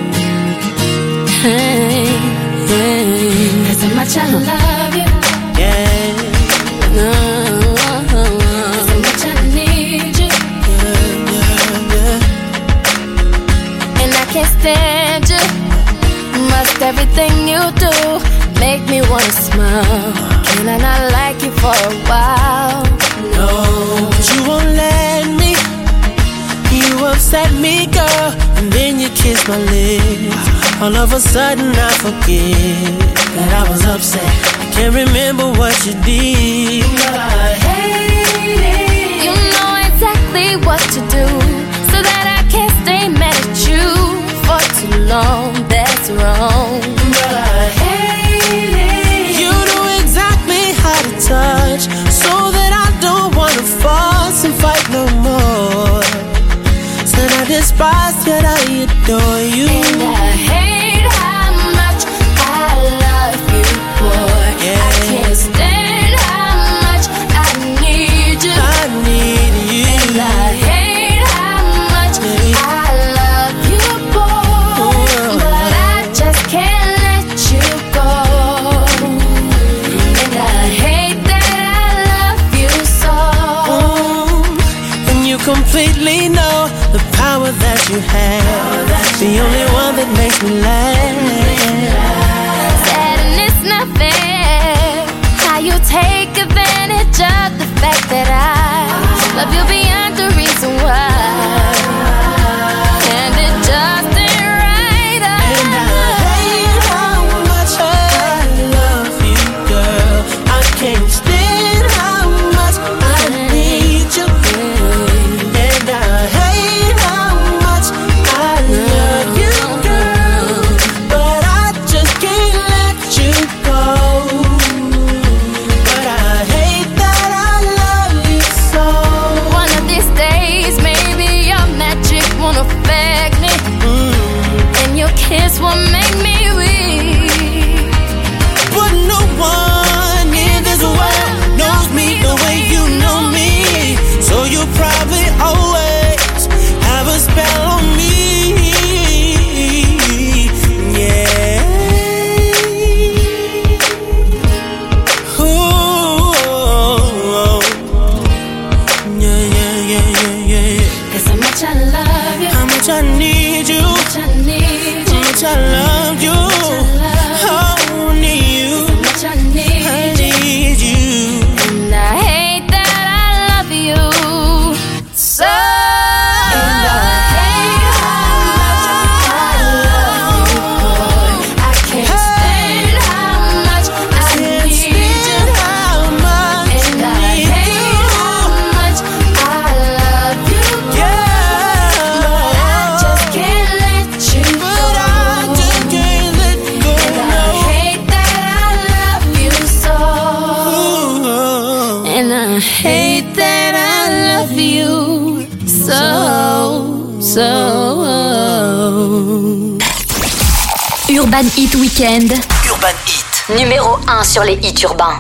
S17: Hey, hey.
S10: There's so much I love you.
S17: Yeah. No.
S10: There's so much I need you.
S17: Yeah, yeah, yeah.
S23: And I can't stand you. Must everything you do make me wanna smile. Can I not like you for a while?
S17: No, cause you won't let me. You upset me, girl, and then you kiss my lips. All of a sudden I forget that I was upset. I can't remember what you did, but I hate it.
S23: You know exactly what to do, so that I can't stay mad at you for too long. That's wrong,
S17: but I hate it. You know exactly how to touch, so that I don't wanna fuss and fight no more. Said I despise, yet I adore you.
S23: And I hate how much I love you, boy. Yeah. I can't stand how much I need you.
S17: I need you.
S23: And I hate how much yeah. I love you, boy. Oh. But I just can't let you go. And I hate that I love you so.
S17: Mm. And you completely know the power that you have, the only one that makes me laugh.
S23: Sad and it's not fair how you take advantage of the fact that I love you beyond the reason why. And it just ain't right.
S17: And I hate how much I love you, girl. I can't stand how much I need you. And I hate how much I love you, girl. But I just can't let you go. But I hate that I love you so.
S23: One of these days, maybe your magic won't affect me, mm. and your kiss will make me weak.
S17: But no one in this world knows me the way you know me. So you probably always have a spell on me. Yeah. Ooh. Yeah, yeah, yeah, yeah, yeah.
S10: There's so much I love you.
S17: How much I need you.
S10: How much I need you.
S17: How much I love you. Oh, I need you.
S10: So much I need
S17: I need you.
S23: And I hate that I love you so.
S17: And I
S23: hate how much I love you, boy. I can't stand how much I need you.
S17: how much
S23: And I hate how much I love you,
S17: yeah.
S23: but I just can't let you
S17: But
S23: go.
S17: I just can't let go.
S23: And I hate that I love you so.
S17: Ooh.
S23: And I hate that I love you so, so.
S18: Urban Hit Weekend.
S9: Urban Hit.
S18: Numéro un sur les hits urbains.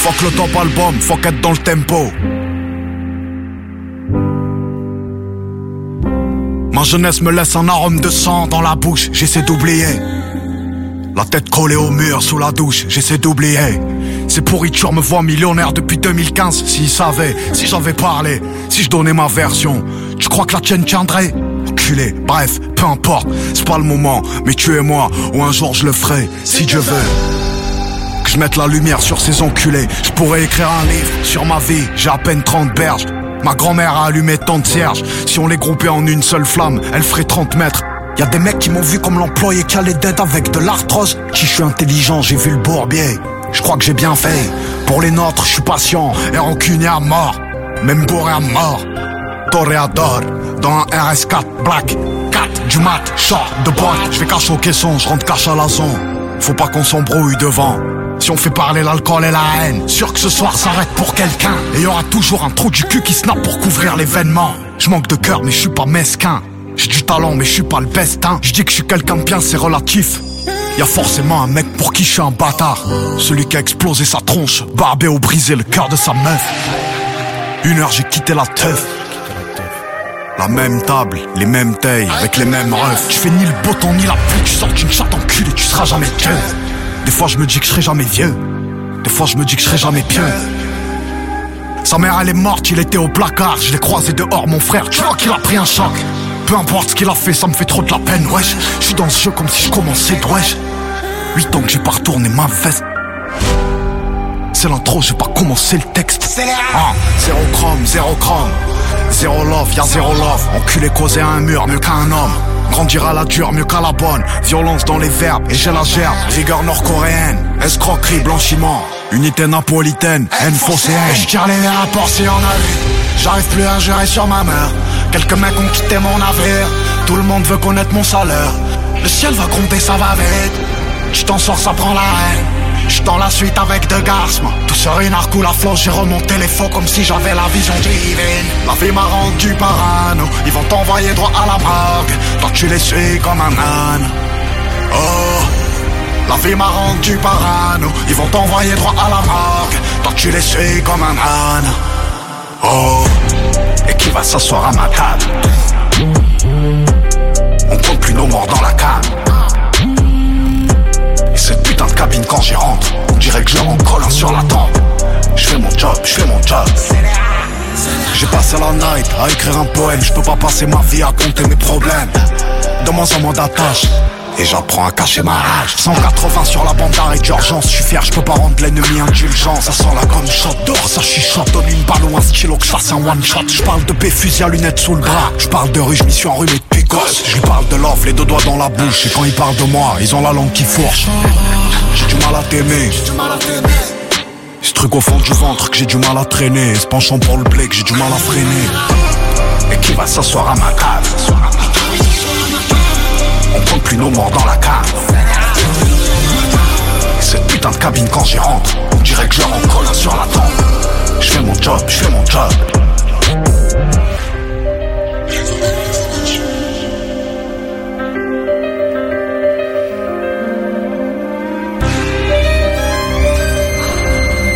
S16: Fuck le top album, fuck être dans le tempo. Ma jeunesse me laisse un arôme de sang dans la bouche, j'essaie d'oublier. La tête collée au mur sous la douche, j'essaie d'oublier. Ces pourritures me voient millionnaire depuis deux mille quinze. S'ils savaient, si j'avais parlé, si je donnais ma version, tu crois que la tienne tiendrait? Enculé, bref, peu importe, c'est pas le moment. Mais tu es moi, ou un jour je le ferai, si Dieu veut. Que je mette la lumière sur ces enculés. Je pourrais écrire un livre sur ma vie, j'ai à peine trente berges. Ma grand-mère a allumé tant de cierges. Si on les groupait en une seule flamme, elle ferait trente mètres. Y'a des mecs qui m'ont vu comme l'employé qui allait d'aide avec de l'arthrose. Si je suis intelligent, j'ai vu le bourbier. Je crois que j'ai bien fait. Pour les nôtres, je suis patient et rancunier à mort. Même gouré à mort. Toréador, dans un R S quatre Black quatre du mat, short de boîte. Je vais cacher au caisson, je rentre cache à la zone. Faut pas qu'on s'embrouille devant. Si on fait parler l'alcool et la haine, sûr que ce soir s'arrête pour quelqu'un. Et y aura toujours un trou du cul qui snap pour couvrir l'événement. Je manque de cœur mais je suis pas mesquin. J'ai du talent mais je suis pas le best hein. Je dis que je suis quelqu'un de bien, c'est relatif. Y'a forcément un mec pour qui je suis un bâtard. Celui qui a explosé sa tronche, barbé ou brisé le cœur de sa meuf. Une heure j'ai quitté la teuf. La même table, les mêmes tailles, avec les mêmes refs. Tu fais ni le beau temps ni la pluie, tu sors d'une chatte enculée, tu seras jamais Dieu. Des fois je me dis que je serai jamais vieux. Des fois je me dis que je serai jamais pieux. Sa mère elle est morte, il était au placard. Je l'ai croisé dehors mon frère, tu vois qu'il a pris un choc. Peu importe ce qu'il a fait, ça me fait trop de la peine, wesh. Je suis dans ce jeu comme si je commençais, wesh. Huit ans que j'ai pas retourné ma veste. C'est l'intro, j'ai pas commencé le texte. Ah, zéro chrome, zéro chrome. Zéro love, y'a zéro love. Enculé causé à un mur, mieux qu'à un homme. Grandir à la dure, mieux qu'à la bonne. Violence dans les verbes, et j'ai la gerbe. Rigueur nord-coréenne, escroquerie, blanchiment. Unité napolitaine, haine faussée. Je tire les rapports si on a vu. J'arrive plus à gérer sur ma mère. Quelques mecs ont quitté mon navire. Tout le monde veut connaître mon salaire. Le ciel va compter, ça va vite. Tu t'en sors, ça prend la haine. J'suis dans la suite avec deux garces, moi. Tout sur une arc ou la floche, j'ai remonté les faux comme si j'avais la vision divine. La vie m'a rendu parano. Ils vont t'envoyer droit à la morgue. Toi tu les suis comme un âne. Oh, la vie m'a rendu parano. Ils vont t'envoyer droit à la morgue. Toi tu les suis comme un âne. Oh, et qui va s'asseoir à ma table? On compte plus nos morts dans la cave. Et cette putain de cabine quand j'y rentre, on dirait que je leur en colle un sur la tempe. Je fais mon job, je fais mon job. J'ai passé la night à écrire un poème. Je peux pas passer ma vie à compter mes problèmes. De moins en moins d'attaches. Et j'apprends à cacher ma rage. Cent quatre-vingts sur la bande d'arrêt d'urgence. Je suis fier, je peux pas rendre l'ennemi indulgent. Ça sent la gomme shot dehors, ça chichote. Donne une balle ou un stylo que je fasse un one shot. Je parle de B, fusil à lunettes sous le bras. Je parle de rue, je m'y suis enrhumé depuis gosse. Je lui parle de love, les deux doigts dans la bouche. Et quand ils parlent de moi, ils ont la langue qui fourche. J'ai du mal à t'aimer. Ce truc au fond du ventre que j'ai du mal à traîner. Ce penchant pour le blé que j'ai du mal à freiner. Et qui va s'asseoir à ma cave? On compte plus nos morts dans la cave. Et cette putain de cabine quand j'y rentre, on dirait que je leur en colle un sur la tempe. Je fais mon job, je fais mon job.